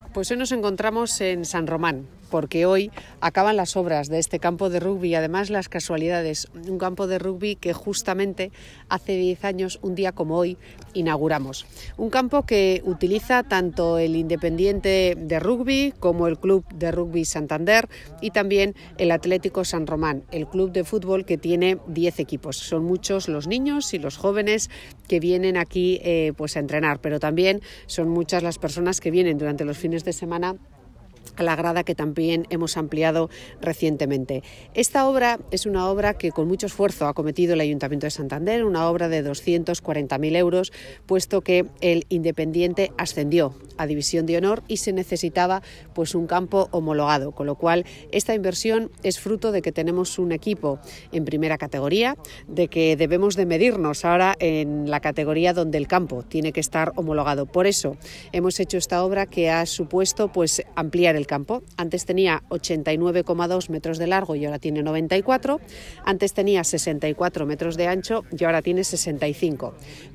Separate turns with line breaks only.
Pues hoy nos encontramos en San Román, porque hoy acaban las obras de este campo de rugby y además las casualidades. Un campo de rugby que justamente hace 10 años, un día como hoy, inauguramos. Un campo que utiliza tanto el Independiente de Rugby como el Club de Rugby Santander y también el Atlético San Román, el club de fútbol que tiene 10 equipos. Son muchos los niños y los jóvenes que vienen aquí pues a entrenar, pero también son muchas las personas que vienen durante los fines de semana a la grada, que también hemos ampliado recientemente. Esta obra es una obra que con mucho esfuerzo ha cometido el Ayuntamiento de Santander, una obra de 240.000 euros, puesto que el Independiente ascendió a División de Honor y se necesitaba pues un campo homologado, con lo cual esta inversión es fruto de que tenemos un equipo en primera categoría, de que debemos de medirnos ahora en la categoría donde el campo tiene que estar homologado. Por eso hemos hecho esta obra que ha supuesto pues ampliar el campo. Antes tenía 89,2 metros de largo y ahora tiene 94. Antes tenía 64 metros de ancho y ahora tiene 65.